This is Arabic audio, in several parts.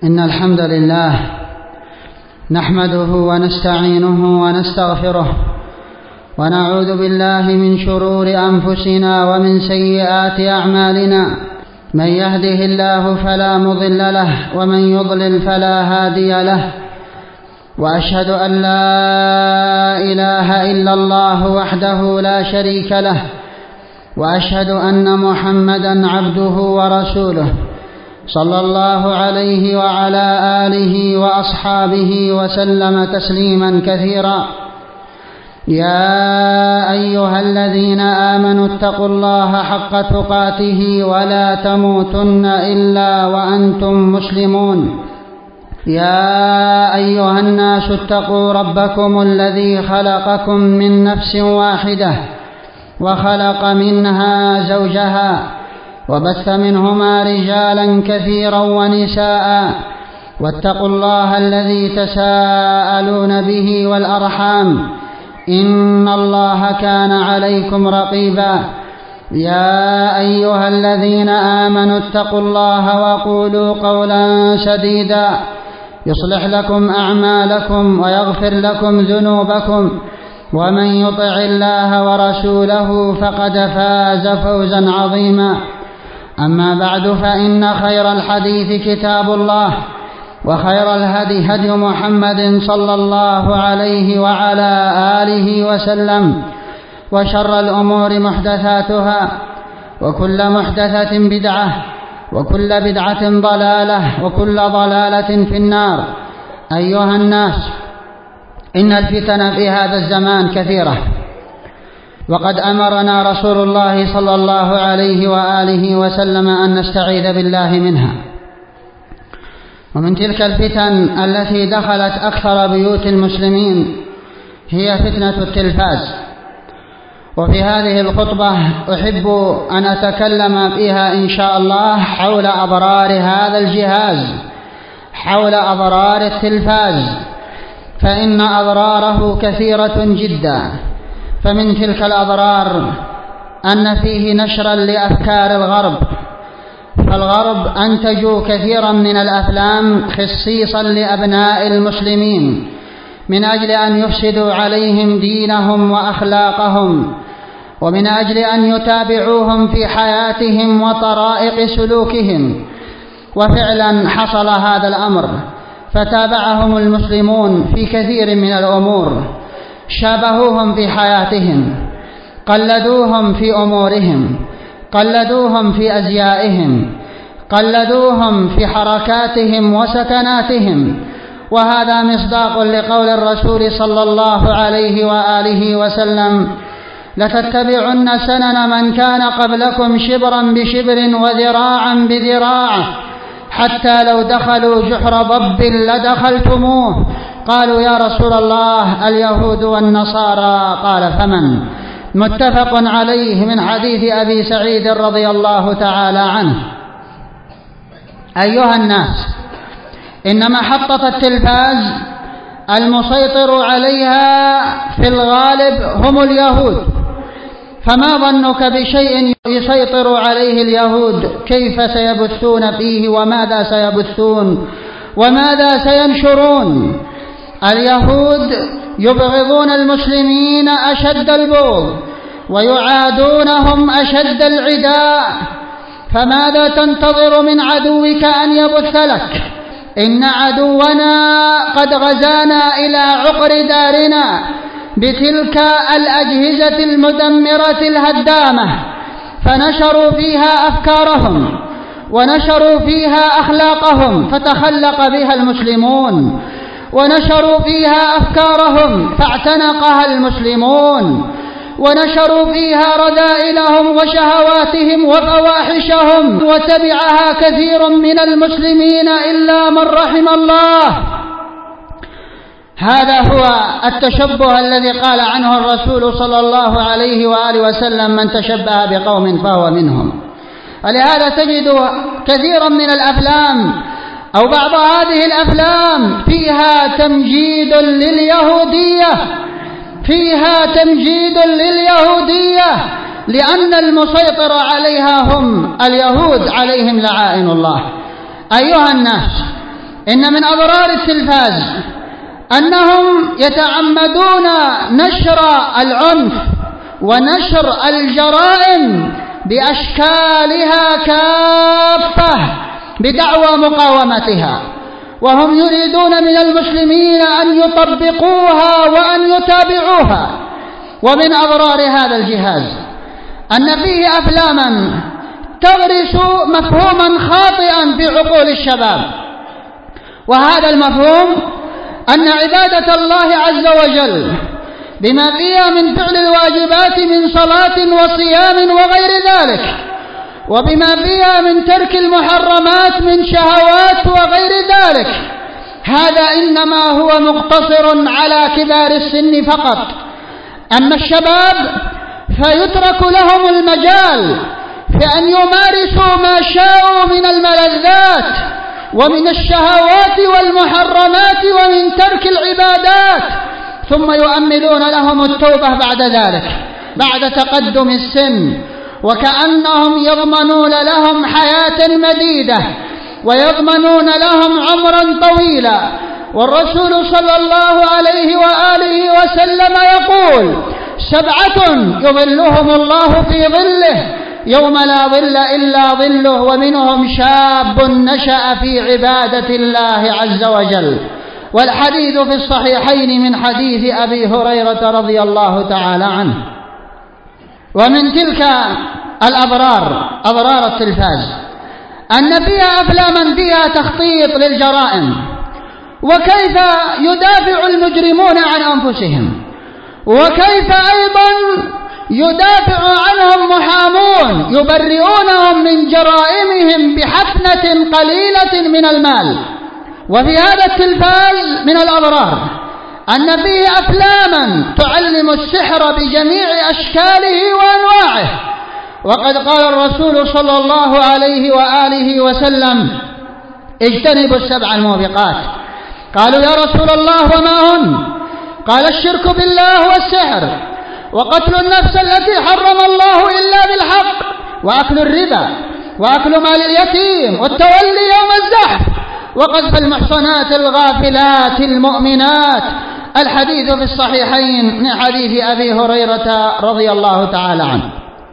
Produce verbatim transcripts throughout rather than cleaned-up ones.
إن الحمد لله نحمده ونستعينه ونستغفره ونعوذ بالله من شرور أنفسنا ومن سيئات أعمالنا. من يهده الله فلا مضل له ومن يضلل فلا هادي له. وأشهد أن لا إله إلا الله وحده لا شريك له، وأشهد أن محمدا عبده ورسوله صلى الله عليه وعلى آله وأصحابه وسلم تسليما كثيرا. يا أيها الذين آمنوا اتقوا الله حق تقاته ولا تموتن إلا وأنتم مسلمون. يا أيها الناس اتقوا ربكم الذي خلقكم من نفس واحدة وخلق منها زوجها وبث منهما رجالا كثيرا ونساء، واتقوا الله الذي تساءلون به والأرحام إن الله كان عليكم رقيبا. يا أيها الذين آمنوا اتقوا الله وقولوا قولا سديدا يصلح لكم أعمالكم ويغفر لكم ذنوبكم، ومن يطع الله ورسوله فقد فاز فوزا عظيما. أما بعد، فإن خير الحديث كتاب الله، وخير الهدي هدي محمد صلى الله عليه وعلى آله وسلم، وشر الأمور محدثاتها، وكل محدثة بدعة، وكل بدعة ضلالة، وكل ضلالة في النار. أيها الناس، إن الفتن في هذا الزمان كثيرة، وقد أمرنا رسول الله صلى الله عليه وآله وسلم أن نستعيذ بالله منها. ومن تلك الفتن التي دخلت أكثر بيوت المسلمين هي فتنة التلفاز. وفي هذه الخطبة أحب أن أتكلم فيها إن شاء الله حول أضرار هذا الجهاز، حول أضرار التلفاز، فإن أضراره كثيرة جدا. فمن تلك الأضرار أن فيه نشرا لأفكار الغرب، فالغرب أنتجوا كثيرا من الأفلام خصيصا لأبناء المسلمين من أجل أن يفسدوا عليهم دينهم وأخلاقهم، ومن أجل أن يتابعوهم في حياتهم وطرائق سلوكهم. وفعلا حصل هذا الأمر، فتابعهم المسلمون في كثير من الأمور، شابهوهم في حياتهم، قلدوهم في أمورهم، قلدوهم في أزيائهم، قلدوهم في حركاتهم وسكناتهم. وهذا مصداق لقول الرسول صلى الله عليه وآله وسلم: لتتبعن سنن من كان قبلكم شبرا بشبر وذراعا بذراع حتى لو دخلوا جحر ضب لدخلتموه. قالوا: يا رسول الله، اليهود والنصارى؟ قال: فمن؟ متفق عليه من حديث أبي سعيد رضي الله تعالى عنه. أيها الناس، إن محطة التلفاز المسيطر عليها في الغالب هم اليهود، فما ظنك بشيء يسيطر عليه اليهود؟ كيف سيبثون فيه، وماذا سيبثون، وماذا سينشرون؟ اليهود يبغضون المسلمين أشد البغض، ويعادونهم أشد العداء. فماذا تنتظر من عدوك أن يبث لك؟ إن عدونا قد غزانا إلى عقر دارنا بتلك الأجهزة المدمرة الهدامة، فنشروا فيها أفكارهم ونشروا فيها أخلاقهم فتخلق بها المسلمون، ونشروا فيها أفكارهم فاعتنقها المسلمون، ونشروا فيها رذائلهم وشهواتهم وفواحشهم، وتبعها كثير من المسلمين إلا من رحم الله. هذا هو التشبه الذي قال عنه الرسول صلى الله عليه وآله وسلم: من تشبه بقوم فهو منهم. ولهذا تجد كثيرا من الأفلام أو بعض هذه الأفلام فيها تمجيد لليهودية، فيها تمجيد لليهودية، لأن المسيطر عليها هم اليهود عليهم لعائن الله. أيها الناس، إن من أضرار التلفاز أنهم يتعمدون نشر العنف ونشر الجرائم بأشكالها كافة بدعوى مقاومتها، وهم يريدون من المسلمين أن يطبقوها وأن يتابعوها. ومن أضرار هذا الجهاز أن فيه أفلاما تغرس مفهوما خاطئا في عقول الشباب، وهذا المفهوم أن عبادة الله عز وجل بما فيها من فعل الواجبات من صلاة وصيام وغير ذلك، وبما فيها من ترك المحرمات من شهوات وغير ذلك، هذا إنما هو مقتصر على كبار السن فقط. أما الشباب فيترك لهم المجال في أن يمارسوا ما شاءوا من الملذات ومن الشهوات والمحرمات ومن ترك العبادات، ثم يؤملون لهم التوبة بعد ذلك بعد تقدم السن، وكأنهم يضمنون لهم حياة مديدة ويضمنون لهم عمرا طويلا. والرسول صلى الله عليه وآله وسلم يقول: سبعة يظلهم الله في ظله يوم لا ظل إلا ظله، ومنهم شاب نشأ في عبادة الله عز وجل. والحديث في الصحيحين من حديث أبي هريرة رضي الله تعالى عنه. ومن تلك الأضرار أضرار التلفاز أن فيها أفلاما فيها تخطيط للجرائم، وكيف يدافع المجرمون عن أنفسهم، وكيف أيضا يدافع عنهم محامون يبرئونهم من جرائمهم بحفنة قليلة من المال. وفي هذا التلفاز من الأضرار أن فيه أفلاما تعلم السحر بجميع أشكاله وأنواعه، وقد قال الرسول صلى الله عليه وآله وسلم: اجتنبوا السبع الموبقات. قالوا: يا رسول الله وما هن؟ قال: الشرك بالله والسحر، وقتل النفس التي حرم الله إلا بالحق، وأكل الربا، وأكل مال اليتيم، والتولي يوم الزحف، وقذف المحصنات الغافلات المؤمنات. الحديث في الصحيحين من حديث أبي هريرة رضي الله تعالى عنه.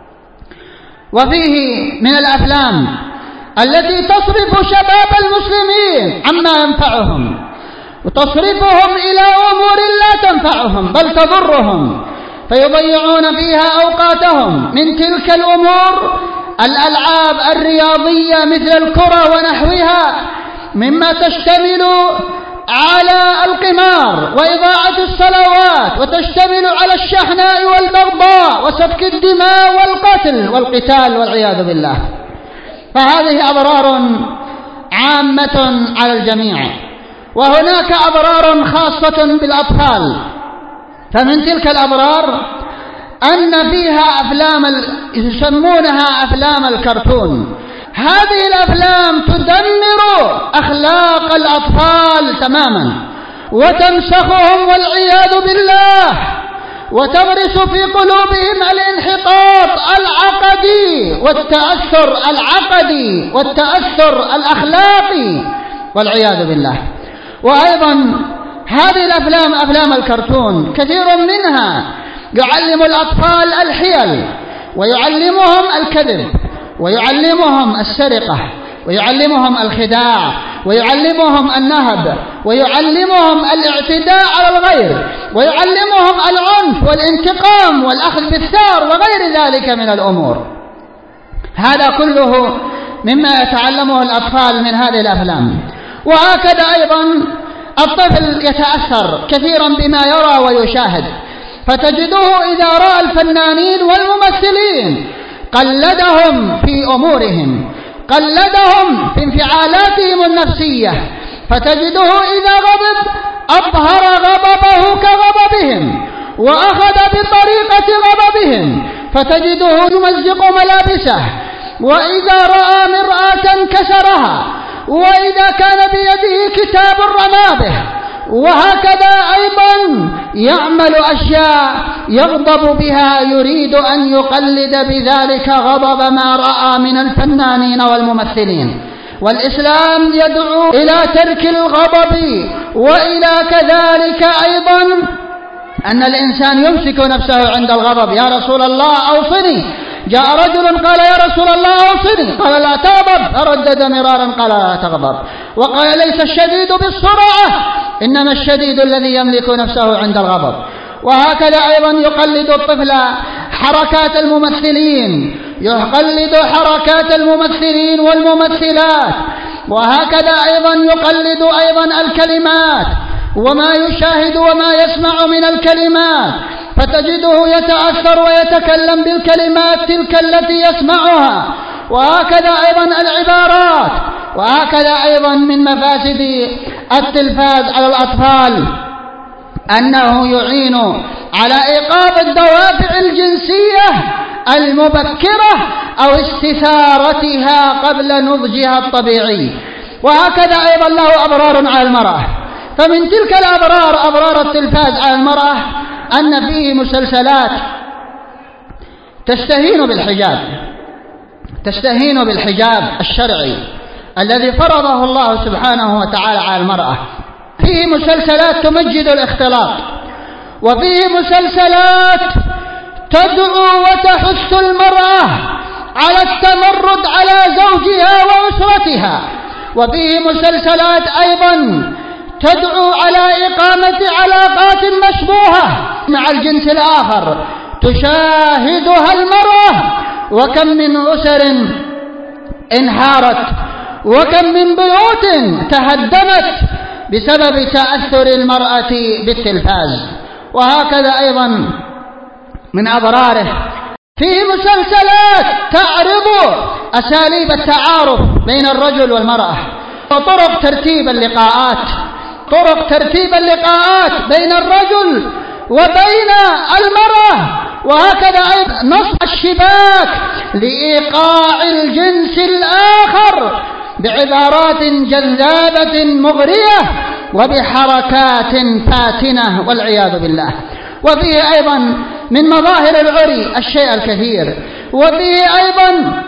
وفيه من الأفلام التي تصرف شباب المسلمين عما ينفعهم، وتصرفهم إلى أمور لا تنفعهم بل تضرهم، فيضيعون فيها أوقاتهم. من تلك الأمور الألعاب الرياضية مثل الكرة ونحوها، مما تشتمل على القمار وإضاعة الصلوات، وتشتمل على الشحناء والبغضاء وسفك الدماء والقتل والقتال والعياذ بالله. فهذه أضرار عامة على الجميع. وهناك أضرار خاصة بالأطفال، فمن تلك الأضرار أن فيها أفلام يسمونها أفلام الكرتون. هذه الأفلام تدمر أخلاق الأطفال تماما وتمسخهم والعياذ بالله، وتغرس في قلوبهم الانحطاط العقدي والتأثر العقدي والتأثر الأخلاقي والعياذ بالله. وأيضا هذه الأفلام أفلام الكرتون كثير منها يعلم الأطفال الحيل، ويعلمهم الكذب، ويعلمهم السرقة، ويعلمهم الخداع، ويعلمهم النهب، ويعلمهم الاعتداء على الغير، ويعلمهم العنف والانتقام والأخذ بالثار وغير ذلك من الأمور. هذا كله مما يتعلمه الأطفال من هذه الأفلام. وهكذا أيضا الطفل يتأثر كثيرا بما يرى ويشاهد، فتجده إذا رأى الفنانين والممثلين قلدهم في أمورهم، قلدهم في انفعالاتهم النفسية، فتجده إذا غضب أظهر غضبه كغضبهم وأخذ بطريقة غضبهم، فتجده يمزق ملابسه، وإذا رأى مرآة كسرها، وإذا كان بيده كتاب رمى به، وهكذا أيضا يعمل أشياء يغضب بها، يريد أن يقلد بذلك غضب ما رأى من الفنانين والممثلين. والإسلام يدعو إلى ترك الغضب، وإلى كذلك أيضا أن الإنسان يمسك نفسه عند الغضب. يا رسول الله أوصني. جاء رجل قال يا رسول الله أوصني، قال لا تغضب، فردد مرارا قال لا تغضب، وقال ليس الشديد بالسرعة إنما الشديد الذي يملك نفسه عند الغضب. وهكذا أيضا يقلد الطفل حركات الممثلين، يقلد حركات الممثلين والممثلات، وهكذا أيضا يقلد أيضا الكلمات وما يشاهد وما يسمع من الكلمات، فتجده يتأثر ويتكلم بالكلمات تلك التي يسمعها. وهكذا أيضا العبارات. وهكذا أيضا من مفاسد التلفاز على الأطفال أنه يعين على إيقاظ الدوافع الجنسية المبكرة أو استثارتها قبل نضجها الطبيعي. وهكذا أيضا له أضرار على المرأة. فمن تلك الأضرار أضرار التلفاز على المرأة أن فيه مسلسلات تستهين بالحجاب تستهين بالحجاب الشرعي الذي فرضه الله سبحانه وتعالى على المرأة. فيه مسلسلات تمجد الاختلاط، وفيه مسلسلات تدعو وتحث المرأة على التمرد على زوجها وأسرتها، وفيه مسلسلات أيضا تدعو على إقامة علاقات مشبوهة مع الجنس الآخر تشاهدها المرأة. وكم من أسر انهارت، وكم من بيوت تهدمت بسبب تأثر المرأة بالتلفاز. وهكذا أيضا من أضراره فيه مسلسلات تعرض أساليب التعارف بين الرجل والمرأة، وطرق ترتيب اللقاءات طرق ترتيب اللقاءات بين الرجل وبين المرأة. وهكذا أيضا نصب الشباك لإيقاع الجنس الآخر بعبارات جذابة مغرية وبحركات فاتنة والعياذ بالله. وفيه أيضا من مظاهر العري الشيء الكثير، وفيه أيضا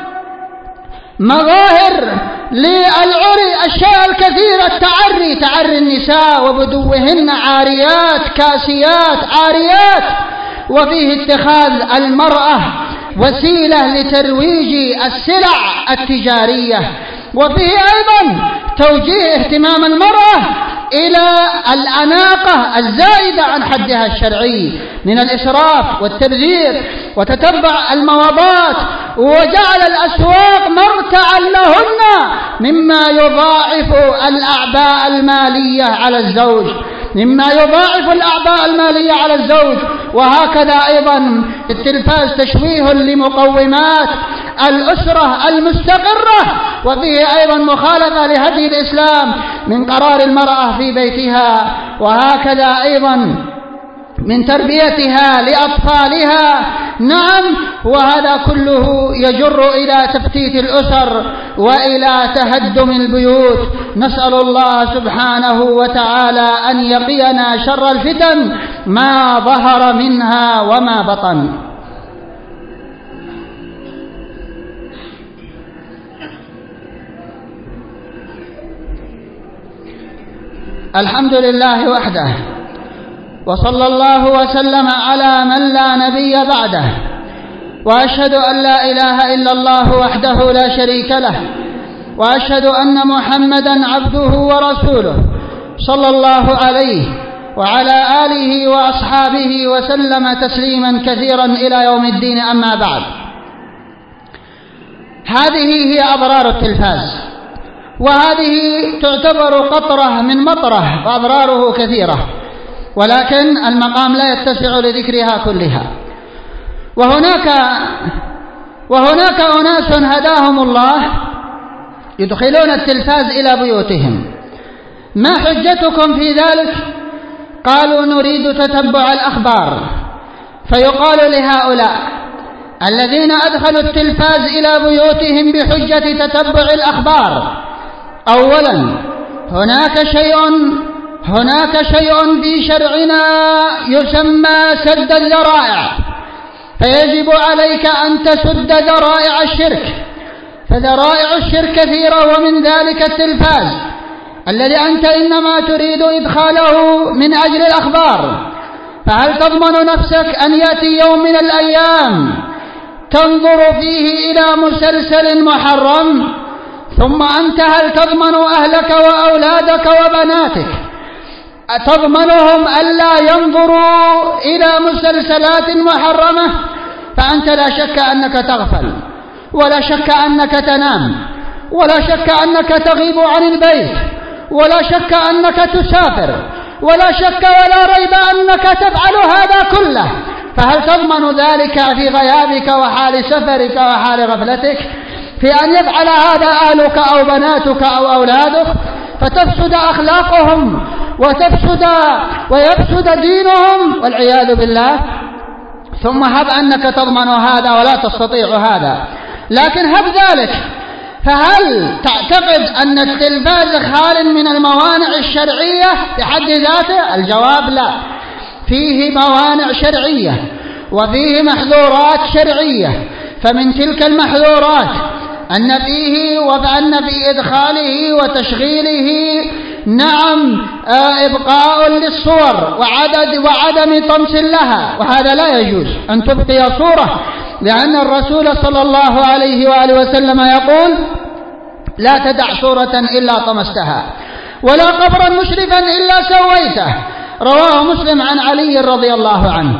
مظاهر للعري الشيء الكثير، التعري تعري النساء وبدوهن عاريات كاسيات عاريات. وفيه اتخاذ المرأة وسيلة لترويج السلع التجارية. وفيه أيضا توجيه اهتمام المرأة إلى الأناقة الزائدة عن حدها الشرعي من الإسراف والتبذير وتتبع المواضات، وجعل الأسواق مرتعا لهن مما يضاعف الأعباء المالية على الزوج مما يضاعف الأعباء المالية على الزوج. وهكذا أيضا التلفاز تشويه لمقومات الأسرة المستقرة، وفيه أيضا مخالفة لهدي الإسلام من قرار المرأة في بيتها، وهكذا أيضا من تربيتها لأطفالها. نعم، وهذا كله يجر إلى تفتيت الأسر وإلى تهدم البيوت. نسأل الله سبحانه وتعالى أن يقينا شر الفتن ما ظهر منها وما بطن. الحمد لله وحده، وصلى الله وسلم على من لا نبي بعده، وأشهد أن لا إله إلا الله وحده لا شريك له، وأشهد أن محمدا عبده ورسوله صلى الله عليه وعلى آله وأصحابه وسلم تسليما كثيرا إلى يوم الدين. أما بعد، هذه هي أضرار التلفاز، وهذه تعتبر قطرة من مطرة، وأضراره كثيرة، ولكن المقام لا يتسع لذكرها كلها. وهناك وهناك أناس هداهم الله يدخلون التلفاز إلى بيوتهم. ما حجتكم في ذلك؟ قالوا نريد تتبع الأخبار. فيقال لهؤلاء الذين أدخلوا التلفاز إلى بيوتهم بحجة تتبع الأخبار: أولا، هناك شيء هناك شيء في شرعنا يسمى سد الذرائع، فيجب عليك أن تسد ذرائع الشرك، فذرائع الشرك كثيرة، ومن ذلك التلفاز الذي أنت إنما تريد إدخاله من أجل الأخبار. فهل تضمن نفسك أن يأتي يوم من الأيام تنظر فيه إلى مسلسل محرم؟ ثم أنت هل تضمن أهلك وأولادك وبناتك تضمنهم ألا ينظروا إلى مسلسلات محرمة؟ فأنت لا شك أنك تغفل، ولا شك أنك تنام، ولا شك أنك تغيب عن البيت، ولا شك أنك تسافر، ولا شك ولا ريب أنك تفعل هذا كله. فهل تضمن ذلك في غيابك وحال سفرك وحال غفلتك في أن يفعل هذا أهلك أو بناتك أو أولادك فتفسد أخلاقهم وتفسد ويفسد دينهم والعياذ بالله؟ ثم هب أنك تضمن هذا ولا تستطيع هذا، لكن هب ذلك، فهل تعتقد أن التلفاز خال من الموانع الشرعية بحد ذاته؟ الجواب لا، فيه موانع شرعية وفيه محظورات شرعية. فمن تلك المحظورات أن فيه وأن في إدخاله وتشغيله نعم إبقاء للصور وعدد وعدم طمس لها، وهذا لا يجوز أن تبقي صورة، لأن الرسول صلى الله عليه وآله وسلم يقول: لا تدع صورة إلا طمستها، ولا قبرا مشرفا إلا سويته. رواه مسلم عن علي رضي الله عنه.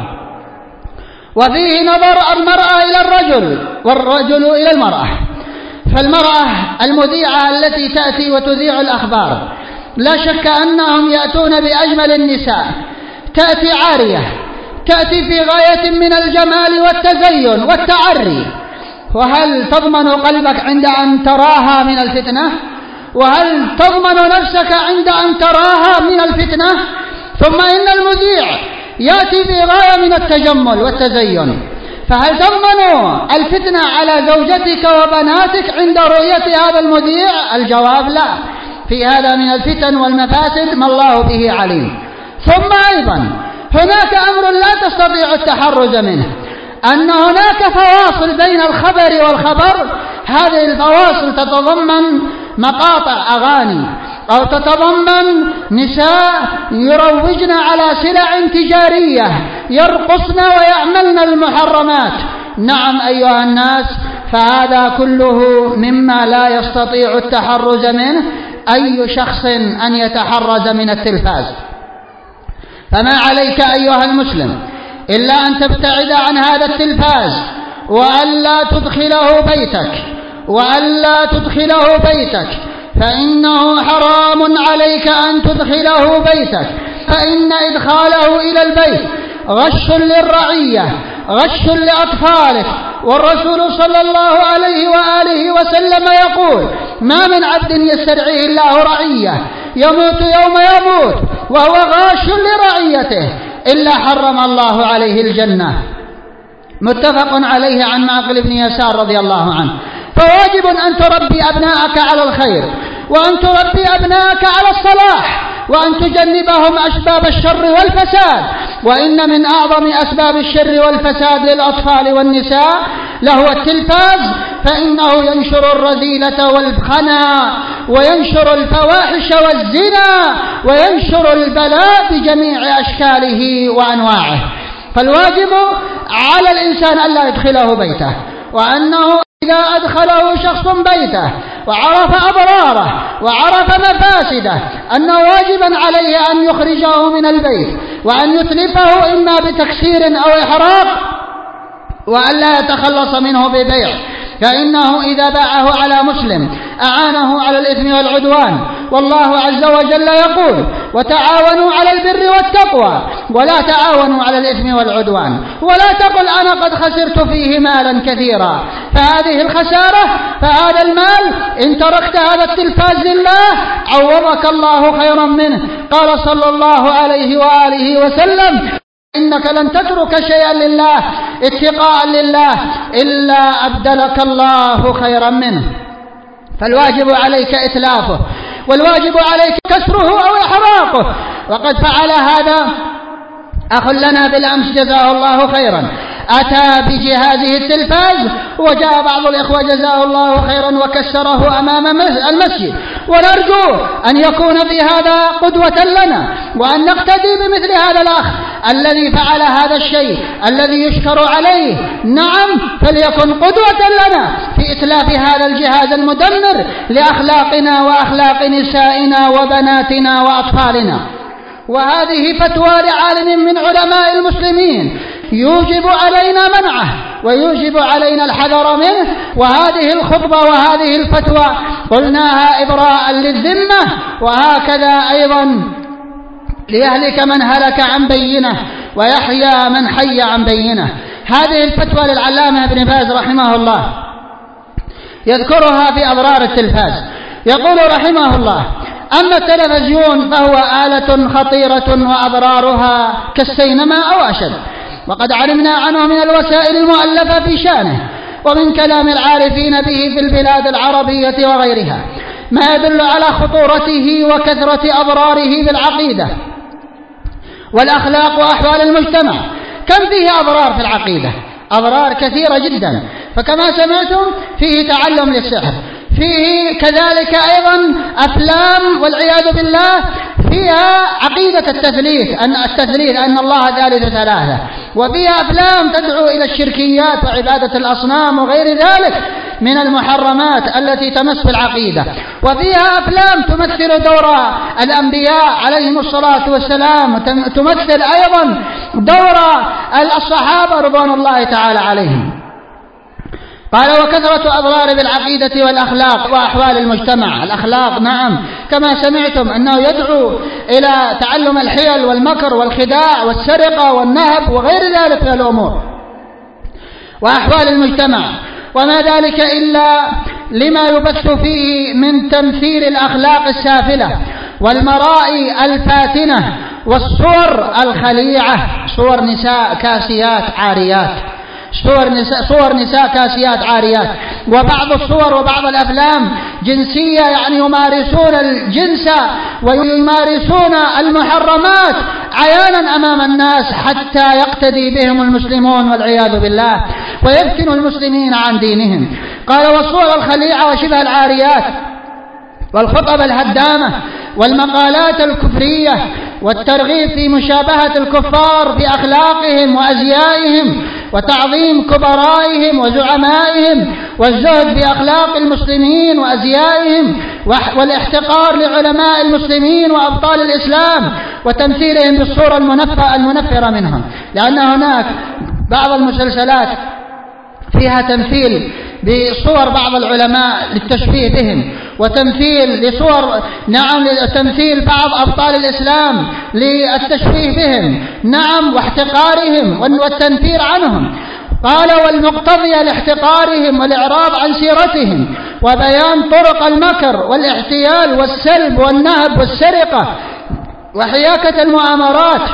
وفيه نظر المرأة إلى الرجل والرجل إلى المرأة. فالمرأة المذيعة التي تأتي وتذيع الأخبار لا شك أنهم يأتون بأجمل النساء، تأتي عارية، تأتي في غاية من الجمال والتزين والتعري. وهل تضمن قلبك عند أن تراها من الفتنة؟ وهل تضمن نفسك عند أن تراها من الفتنة؟ ثم إن المذيع يأتي في غاية من التجمل والتزين، فهل تضمن الفتنة على زوجتك وبناتك عند رؤية هذا المذيع؟ الجواب لا، في هذا من الفتن والمفاسد ما الله به عليم. ثم أيضا هناك أمر لا تستطيع التحرز منه، أن هناك فواصل بين الخبر والخبر. هذه الفواصل تتضمن مقاطع أغاني أو تتضمن نساء يروجن على سلع تجارية، يرقصن ويعملن المحرمات. نعم أيها الناس، فهذا كله مما لا يستطيع التحرز منه أي شخص أن يتحرز من التلفاز. فما عليك أيها المسلم إلا أن تبتعد عن هذا التلفاز، وألا تدخله بيتك وألا تدخله بيتك فإنه حرام عليك أن تدخله بيتك، فإن إدخاله إلى البيت غش للرعية، غش لأطفالك. والرسول صلى الله عليه وآله وسلم يقول: ما من عبد يسترعيه الله رعية يموت يوم يموت وهو غاش لرعيته إلا حرم الله عليه الجنة. متفق عليه عن معقل بن يسار رضي الله عنه. فواجب أن تربي أبناءك على الخير، وأن تربي أبناءك على الصلاح، وأن تجنبهم أسباب الشر والفساد. وإن من أعظم أسباب الشر والفساد للأطفال والنساء لهو التلفاز، فإنه ينشر الرذيلة والخنا، وينشر الفواحش والزنا، وينشر البلاء بجميع أشكاله وأنواعه. فالواجب على الإنسان ألا يدخله بيته، وأنه إذا أدخله شخص بيته وعرف أضراره وعرف مفاسده أن واجبا عليه أن يخرجه من البيت، وأن يتلفه إما بتكسير أو إحراق، وأن لا يتخلص منه ببيع، فإنه إذا باعه على مسلم أعانه على الإثم والعدوان. والله عز وجل يقول: وتعاونوا على البر والتقوى ولا تعاونوا على الإثم والعدوان. ولا تقل أنا قد خسرت فيه مالا كثيرا، فهذه الخسارة فهذا المال إن تركت هذا التلفاز لله عوضك الله خيرا منه. قال صلى الله عليه وآله وسلم: إنك لن تترك شيئا لله اتقاء لله إلا أبدلك الله خيرا منه. فالواجب عليك إتلافه، والواجب عليك كسره أو إحراقه. وقد فعل هذا أخ لنا بالأمس جزاه الله خيرا، أتى بجهازه التلفاز، وجاء بعض الإخوة جزاه الله خيرا وكسره أمام المسجد، ونرجو أن يكون في هذا قدوة لنا، وأن نقتدي بمثل هذا الأخ الذي فعل هذا الشيء الذي يشكر عليه. نعم، فليكن قدوة لنا في إتلاف هذا الجهاز المدمر لأخلاقنا وأخلاق نسائنا وبناتنا وأطفالنا. وهذه فتوى لعالم من علماء المسلمين يوجب علينا منعه ويوجب علينا الحذر منه. وهذه الخطبة وهذه الفتوى قلناها إبراء للذمة، وهكذا أيضا ليهلك من هلك عن بينه ويحيى من حي عن بينه. هذه الفتوى للعلامة ابن باز رحمه الله يذكرها في أضرار التلفاز. يقول رحمه الله: أما التلفزيون فهو آلة خطيرة وأضرارها كالسينما أو أشد، وقد علمنا عنه من الوسائل المؤلفة في شأنه ومن كلام العارفين به في البلاد العربية وغيرها ما يدل على خطورته وكثرة أضراره بالعقيدة والأخلاق وأحوال المجتمع. كم فيه أضرار في العقيدة؟ أضرار كثيرة جدا. فكما سمعتم فيه تعلم للسحر، فيه كذلك أيضا أفلام والعياذ بالله فيها عقيدة التثليث، أن التثليث أن الله ثالث ثلاثة، وفيها أفلام تدعو إلى الشركيات وعبادة الأصنام وغير ذلك من المحرمات التي تمس بالعقيدة، وفيها أفلام تمثل دور الأنبياء عليهم الصلاة والسلام، تمثل أيضا دور الصحابة رضوان الله تعالى عليهم. قال: وكثرة أضرار بالعقيدة والأخلاق وأحوال المجتمع. الأخلاق نعم كما سمعتم أنه يدعو إلى تعلم الحيل والمكر والخداع والسرقة والنهب وغير ذلك من الأمور. وأحوال المجتمع، وما ذلك إلا لما يبث فيه من تمثيل الأخلاق السافلة والمرائي الفاتنة والصور الخليعة، صور نساء كاسيات عاريات، صور نساء, صور نساء كاسيات عاريات، وبعض الصور وبعض الأفلام جنسية، يعني يمارسون الجنس ويمارسون المحرمات عيانا أمام الناس حتى يقتدي بهم المسلمون والعياذ بالله ويفتن المسلمين عن دينهم. قال: والصور الخليعة وشبه العاريات والخطب الهدامة والمقالات الكفرية والترغيب في مشابهة الكفار في أخلاقهم وأزيائهم وتعظيم كبرائهم وزعمائهم والزهد في أخلاق المسلمين وأزيائهم والاحتقار لعلماء المسلمين وأبطال الإسلام وتمثيلهم بالصورة المنفرة منهم. لأن هناك بعض المسلسلات فيها تمثيل بصور بعض العلماء للتشبيه بهم، وتمثيل لصور نعم تمثيل بعض أبطال الإسلام للتشبيه بهم نعم واحتقارهم والتنفير عنهم. قال: والمقتضية لاحتقارهم والإعراض عن سيرتهم وبيان طرق المكر والاحتيال والسلب والنهب والسرقة وحياكة المؤامرات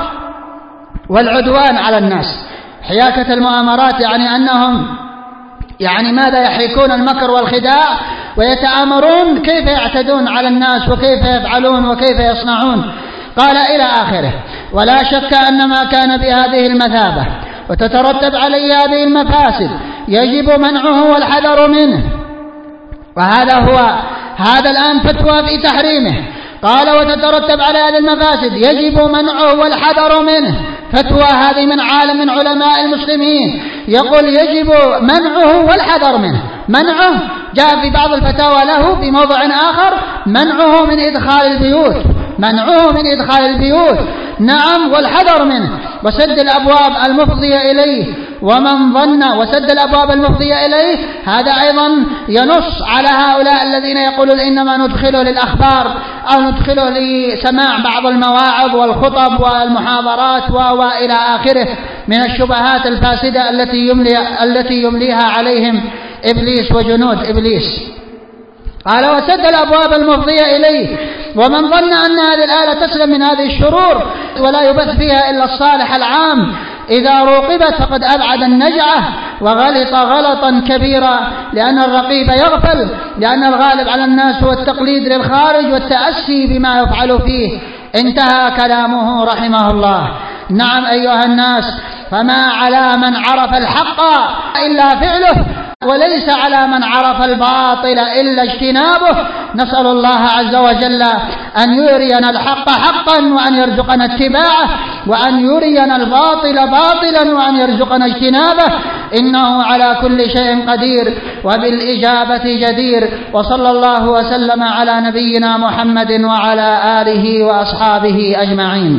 والعدوان على الناس. حياكة المؤامرات يعني أنهم يعني ماذا يحيكون المكر والخداع ويتآمرون كيف يعتدون على الناس وكيف يفعلون وكيف يصنعون. قال إلى آخره. ولا شك أن ما كان بهذه المثابة وتترتب عليه هذه المفاسد يجب منعه والحذر منه، وهذا هو هذا الآن فتوى في تحريمه. قال: وتترتب على هذه المفاسد يجب منعه والحذر منه. فتوى هذه من عالم من علماء المسلمين يقول يجب منعه والحذر منه. منعه جاء في بعض الفتاوى له في موضع آخر منعه من إدخال البيوت، منعه من إدخال البيوت نعم والحذر منه، وسد الأبواب المفضية إليه. ومن ظن وسد الأبواب المفضية إليه هذا أيضا ينص على هؤلاء الذين يقولون إنما ندخله للأخبار أو ندخله لسماع بعض المواعظ والخطب والمحاضرات وإلى آخره من الشبهات الفاسدة التي يملي التي يمليها عليهم إبليس وجنود إبليس. قال: وسد الأبواب المفضية إليه. ومن ظن أن هذه الآلة تسلم من هذه الشرور ولا يبث فيها إلا الصالح العام إذا راقبت فقد أبعد النجعة وغلط غلطا كبيرا، لأن الرقيب يغفل، لأن الغالب على الناس هو التقليد للخارج والتأسي بما يفعل فيه. انتهى كلامه رحمه الله. نعم أيها الناس، فما على من عرف الحق إلا فعله، وليس على من عرف الباطل إلا اجتنابه. نسأل الله عز وجل أن يرينا الحق حقا وأن يرزقنا اتباعه، وأن يرينا الباطل باطلا وأن يرزقنا اجتنابه، إنه على كل شيء قدير وبالإجابة جدير. وصلى الله وسلم على نبينا محمد وعلى آله وأصحابه أجمعين.